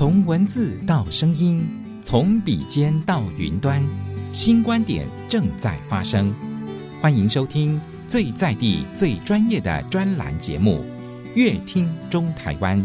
从文字到声音，从笔尖到云端，新观点正在发生。欢迎收听最在地、最专业的专栏节目《乐听中台湾》。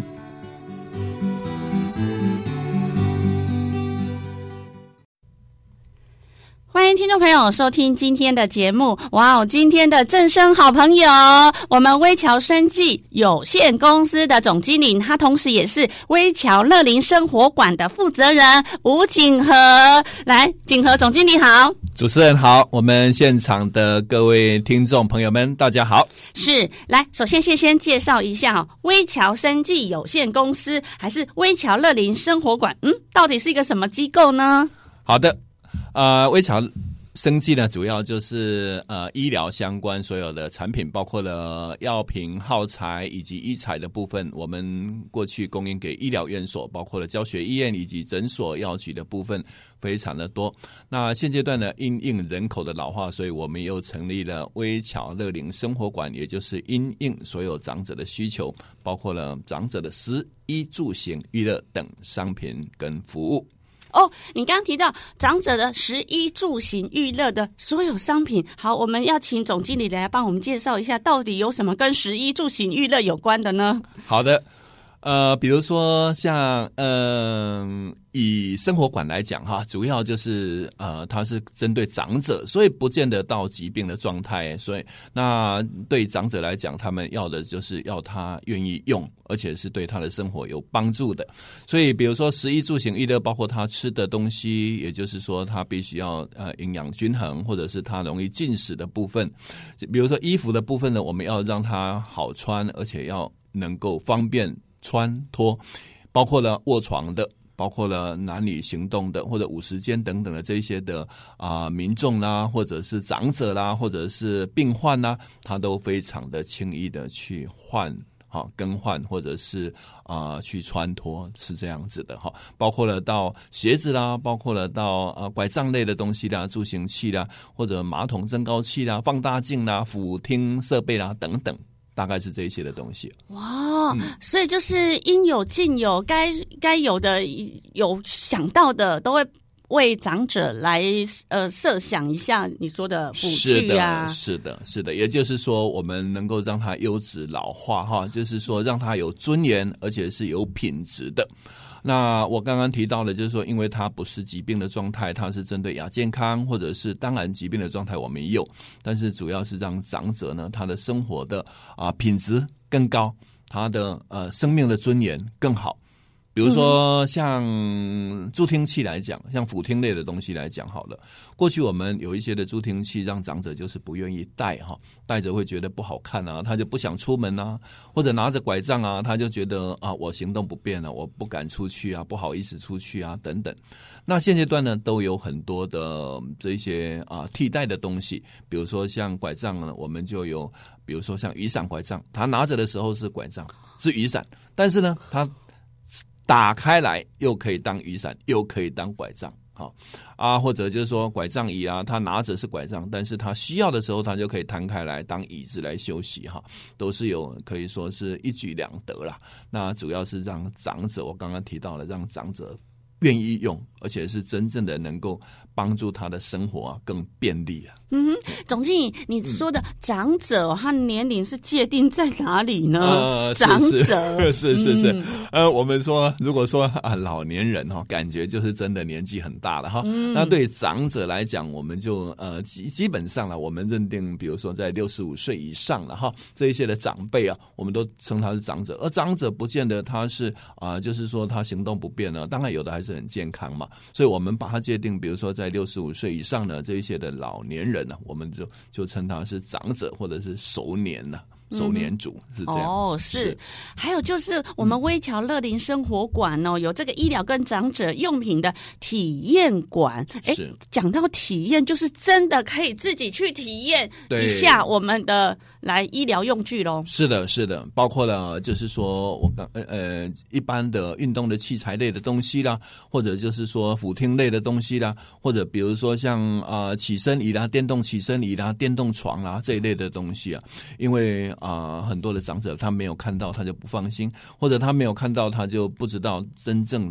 欢迎听众朋友收听今天的节目。哇哦，今天的正声好朋友，我们威侨生技有限公司的总经理，他同时也是威侨乐龄生活馆的负责人吴景和。来，景和总经理好。 主持人好，我们现场的各位听众朋友们大家好。 是，来，首先先介绍一下威侨生技有限公司还是威侨乐龄生活馆，到底是一个什么机构呢？ 好的，威侨生技呢，主要就是医疗相关所有的产品，包括了药品、耗材以及医材的部分，我们过去供应给医疗院所，包括了教学医院以及诊所、药局的部分非常的多。那现阶段呢，因应人口的老化，所以我们又成立了威侨乐龄生活馆，也就是因应所有长者的需求，包括了长者的食衣住行娱乐等商品跟服务。 你刚刚提到长者的食衣住行娱乐的所有商品，好，我们要请总经理来帮我们介绍一下，到底有什么跟食衣住行娱乐有关的呢？ 好的，比如说像以生活馆来讲哈，主要就是它是针对长者，所以不见得到疾病的状态，所以那对长者来讲，他们要的就是要他愿意用，而且是对他的生活有帮助的。所以比如说食衣住行娱乐，包括他吃的东西，也就是说他必须要营养均衡，或者是他容易进食的部分。比如说衣服的部分呢，我们要让它好穿，而且要能够方便穿脱，包括了卧床的，包括了男女行动的，或者午时间等等的这一些的民众啦，或者是长者啦，或者是病患啦，他都非常的轻易的去更换，或者是去穿脱，是这样子的哈。包括了到鞋子啦，包括了到拐杖类的东西啦，助行器啦，或者马桶增高器啦、放大镜啦、俯听设备啦等等。大概是这一些的东西。 哇，所以就是应有尽有，该有的有想到的都会为长者来设想一下你说的辅具啊。 是的，也就是说我们能够让它优质老化哈，就是说让它有尊严，而且是有品质的。那我刚刚提到的就是说，因为它不是疾病的状态，它是针对亚健康，或者是当然疾病的状态我们也有，但是主要是让长者呢，他的生活的品质更高，他的生命的尊严更好。比如说像助听器来讲，像辅听类的东西来讲好了，过去我们有一些的助听器让长者就是不愿意戴哈，戴着会觉得不好看啊，他就不想出门啊，或者拿着拐杖啊，他就觉得我行动不便了，我不敢出去啊，不好意思出去啊等等。那现阶段呢都有很多的这些替代的东西，比如说像拐杖呢，我们就有比如说像雨伞拐杖，他拿着的时候是拐杖，是雨伞，但是呢他打开来又可以当雨伞，又可以当拐杖，或者就是说拐杖椅啊，他拿着是拐杖，但是他需要的时候他就可以摊开来当椅子来休息哈，都是有可以说是一举两得啦。那主要是让长者，我刚刚提到了，让长者愿意用，而且是真正的能够帮助他的生活更便利啊。 总经理，你说的长者他年龄是界定在哪里呢？长者是我们说如果说老年人感觉就是真的年纪很大了哈。那对长者来讲，我们就基本上了，我们认定比如说在65岁以上了哈，这一些的长辈啊，我们都称他是长者。而长者不见得他是就是说他行动不便呢，当然有的还是很健康嘛，所以我们把它界定比如说在65岁以上的这一些的老年人呢，我们就称他是长者或者是熟年呢。熟年组是这样。 是。还有就是我们威侨乐龄生活馆有这个医疗跟长者用品的体验馆。讲到体验，就是真的可以自己去体验一下我们的来医疗用具咯。 是的，包括了就是说我一般的运动的器材类的东西啦，或者就是说辅听类的东西啦，或者比如说像起身椅啦、电动起身椅啦、电动床啦这一类的东西啊，因为很多的长者他没有看到他就不放心，或者他没有看到他就不知道真正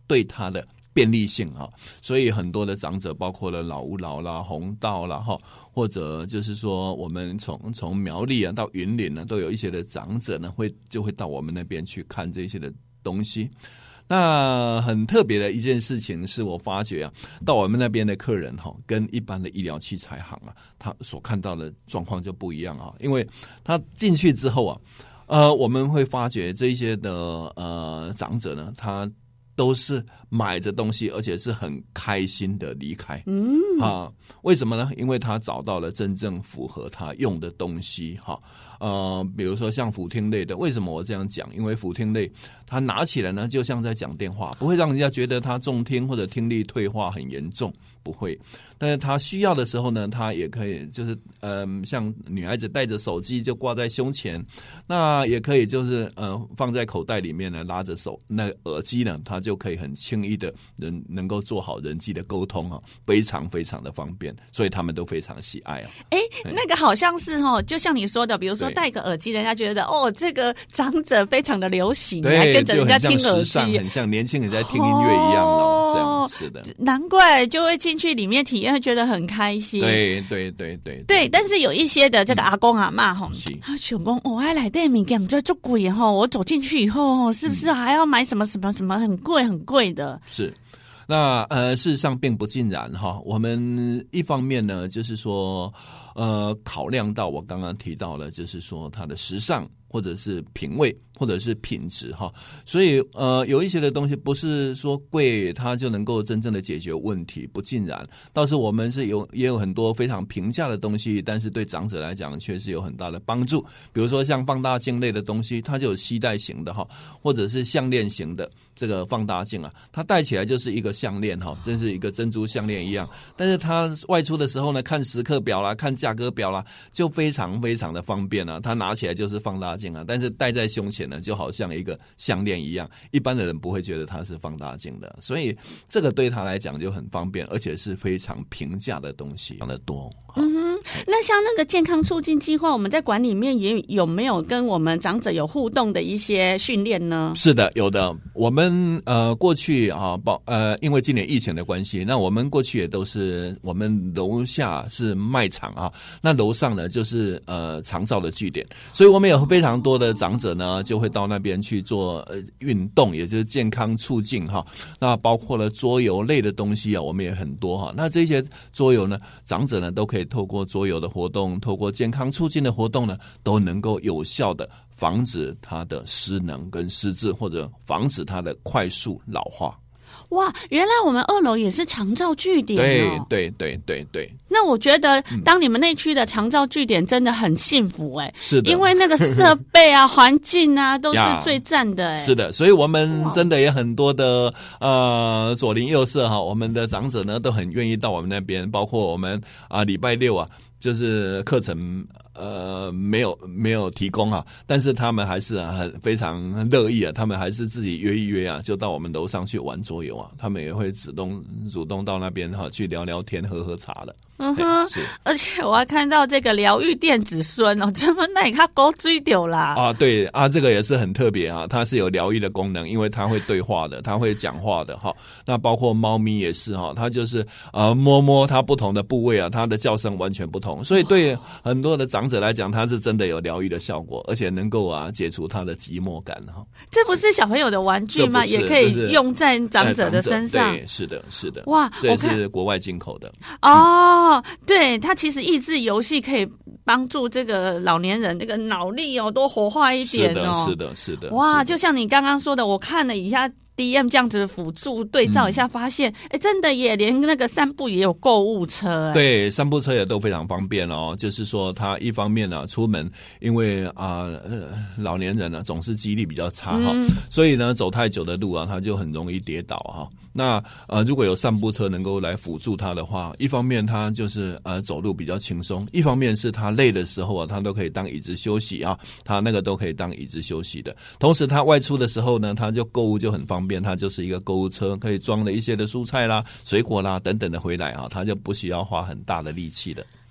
对他的便利性哈，所以很多的长者，包括了老吾老啦、弘道啦哈，或者就是说我们从苗栗啊到云林呢，都有一些的长者呢就会到我们那边去看这些的东西。那很特别的一件事情是我发觉啊，到我们那边的客人哈，跟一般的医疗器材行啊，他所看到的状况就不一样啊，因为他进去之后啊，我们会发觉这一些的长者呢，他都是买着东西，而且是很开心的离开。为什么呢？因为他找到了真正符合他用的东西哈。比如说像辅听类的，为什么我这样讲？因为辅听类他拿起来呢，就像在讲电话，不会让人家觉得他重听或者听力退化很严重，不会。但是他需要的时候呢，他也可以就是像女孩子带着手机就挂在胸前，那也可以就是放在口袋里面呢，拉着那耳机呢，他就可以很轻易的能够做好人际的沟通啊，非常非常的方便，所以他们都非常喜爱啊。 那个好像是就像你说的，比如说戴个耳机，人家觉得这个长者非常的流行，还跟着人家听耳机， 很像年轻人在听音乐一样这样是的。 难怪就会进去里面体验，会觉得很开心。对，但是有一些的这个阿公阿嬷他想说来这物件不知道做贵我走进去以后是不是还要买什么什么什么很贵很贵的？ 是。那事实上并不尽然哈。我们一方面呢，就是说考量到我刚刚提到了，就是说它的时尚或者是品味或者是品质哈，所以有一些的东西不是说贵它就能够真正的解决问题，不尽然。倒是我们是也有很多非常平价的东西，但是对长者来讲却是有很大的帮助。比如说像放大镜类的东西，它就有携带型的哈，或者是项链型的这个放大镜啊，它戴起来就是一个项链哈，真是一个珍珠项链一样。但是它外出的时候呢，看时刻表啦，看价格表啦，就非常非常的方便啊。它拿起来就是放大镜啊，但是戴在胸前呢，就好像一个项链一样，一般的人不会觉得它是放大镜的，所以这个对他来讲就很方便，而且是非常平价的东西，非常的多。 那像那个健康促进计划，我们在馆里面也有没有跟我们长者有互动的一些训练呢？ 是的，有的。我们过去因为今年疫情的关系，那我们过去也都是我们楼下是卖场啊，那楼上呢就是长照的据点，所以我们有非常多的长者呢就会到那边去做运动，也就是健康促进哈。那包括了桌游类的东西啊，我们也很多哈。那这些桌游呢，长者呢都可以透过桌游的活动，透过健康促进的活动呢，都能够有效的防止他的失能跟失智，或者防止他的快速老化。 哇，原来我们2楼也是长照据点哦。 对。 那我觉得当你们那区的长照据点真的很幸福是的， 因为那个设备啊、环境啊都是最赞的是的，所以我们真的也很多的左邻右舍哈，我们的长者呢都很愿意到我们那边，包括我们礼拜六就是课程没有提供但是他们还是很非常乐意他们还是自己约一约就到我们楼上去玩桌游他们也会主动到那边去聊聊天、喝喝茶的。是， 而且我还看到这个疗愈电子孙怎么那他勾追丢啦对这个也是很特别它是有疗愈的功能，因为它会对话的，它会讲话的那包括猫咪也是它就是摸它不同的部位它的叫声完全不同，所以对很多的长者来讲，它是真的有疗愈的效果，而且能够解除他的寂寞感这不是小朋友的玩具吗？也可以用在长者的身上。 对，是的哇， 这也是国外进口的对，它其实益智游戏可以帮助这个老年人这个脑力多活化一点是的。 哇，就像你刚刚说的，我看了一下DM 这样子辅助对照一下，发现真的也连那个散步也有购物车对，散步车也都非常方便就是说他一方面出门，因为老年人总是记忆力比较差所以呢走太久的路他就很容易跌倒那如果有散步车能够来辅助他的话，一方面他就是走路比较轻松，一方面是他累的时候他都可以当椅子休息他那个都可以当椅子休息的。同时他外出的时候呢，他就购物就很方便，它就是一个购物车，可以装了一些的蔬菜啦、水果啦等等的回来他就不需要花很大的力气的。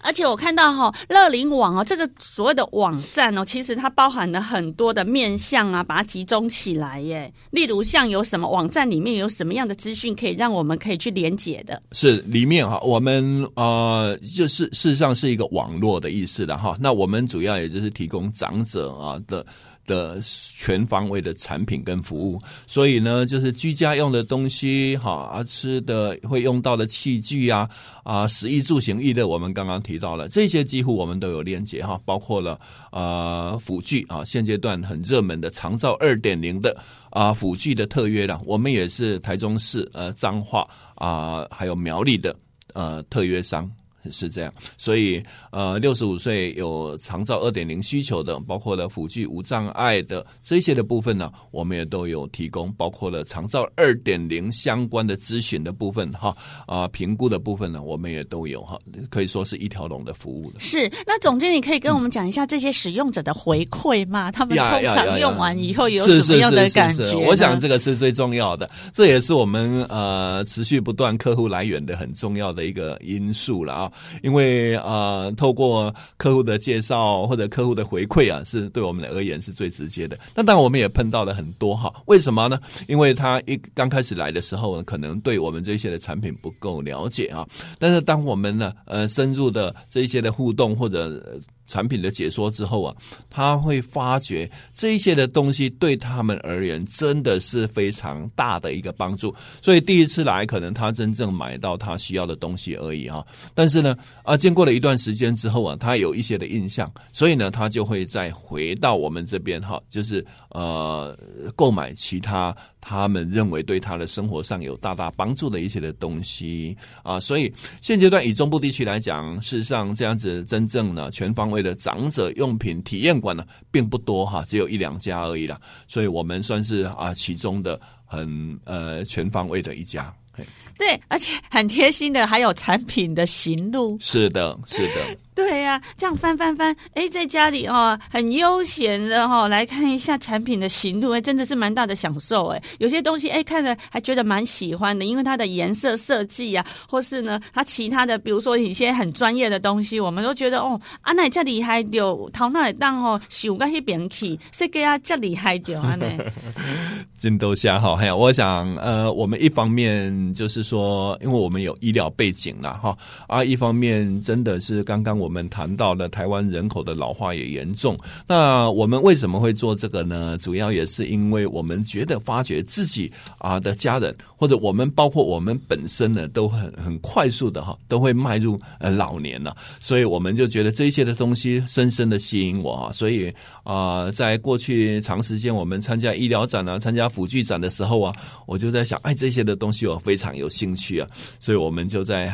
而且我看到乐龄网这个所谓的网站其实它包含了很多的面向啊，把它集中起来耶。例如像有什么网站里面有什么样的资讯可以让我们可以去连结的？ 是里面我们就是事实上是一个网络的意思的那我们主要也就是提供长者的全方位的产品跟服务，所以呢，就是居家用的东西吃的会用到的器具食衣住行娱乐，我们刚刚提到了这些几乎我们都有连结包括了辅具现阶段很热门的长照 2.0 的辅具的特约我们也是台中市彰化还有苗栗的特约商。是这样，所以65岁有长照 2.0 需求的，包括了辅具无障碍的这些的部分呢，我们也都有提供，包括了长照 2.0 相关的咨询的部分评估的部分呢，我们也都有可以说是一条龙的服务的。 是，那总经理可以跟我们讲一下这些使用者的回馈吗？他们通常用完以后有什么样的感觉？ 我想这个是最重要的，这也是我们持续不断客户来源的很重要的一个因素了因为透过客户的介绍或者客户的回馈是对我们而言是最直接的。那当然我们也碰到了很多为什么呢？因为他刚开始来的时候可能对我们这些的产品不够了解但是当我们呢深入的这一些的互动或者产品的解说之后他会发觉这一些的东西对他们而言真的是非常大的一个帮助，所以第一次来可能他真正买到他需要的东西而已但是呢经过了一段时间之后他有一些的印象，所以呢他就会再回到我们这边就是购买其他们认为对他的生活上有大大帮助的一些的东西所以现阶段以中部地区来讲，事实上这样子真正呢全方位的长者用品体验馆呢并不多只有1-2家而已啦，所以我们算是其中的很全方位的一家。 对，而且很贴心的还有产品的型录。 是的是的， 对呀这样翻在家里很悠闲的来看一下产品的型录真的是蛮大的享受有些东西看着还觉得蛮喜欢的，因为它的颜色设计或是呢它其他的比如说一些很专业的东西，我们都觉得那这厉害就头脑会当想到那边去，设计这厉害就真多下我想我们一方面就是说因为我们有医疗背景啦一方面真的是刚刚我们谈到了台湾人口的老化也严重，那我们为什么会做这个呢？主要也是因为我们发觉自己的家人或者我们包括我们本身呢都很快速的都会迈入老年了，所以我们就觉得这些的东西深深的吸引我所以在过去长时间我们参加医疗展参加辅具展的时候我就在想这些的东西我非常有兴趣所以我们就在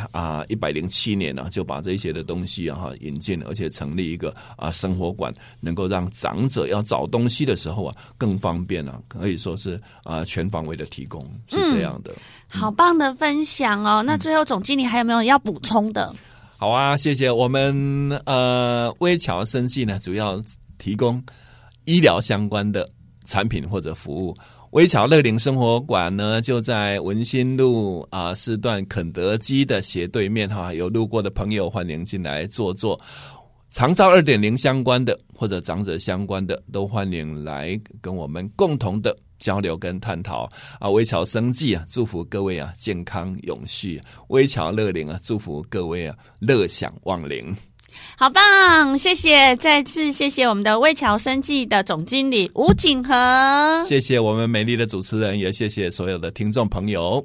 107年就把这些的东西引进，而且成立一个生活馆，能够让长者要找东西的时候更方便可以说是全方位的提供，是这样的。 好棒的分享那最后总经理还有没有要补充的？ 好谢谢。我们威侨生技呢主要提供医疗相关的产品或者服务。威侨乐龄生活馆呢就在文心路4段肯德基的斜对面有路过的朋友欢迎进来坐坐。长照 2.0 相关的或者长者相关的都欢迎来跟我们共同的交流跟探讨威侨生技祝福各位健康永续，威侨乐龄祝福各位乐享忘龄。 好棒，谢谢，再次谢谢我们的威侨生技的总经理吴景和， 谢谢我们美丽的主持人，也谢谢所有的听众朋友。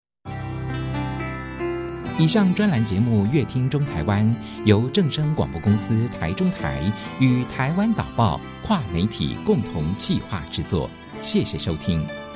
以上专栏节目《乐听中台湾》由正声广播公司台中台与台湾导报跨媒体共同企划制作，谢谢收听。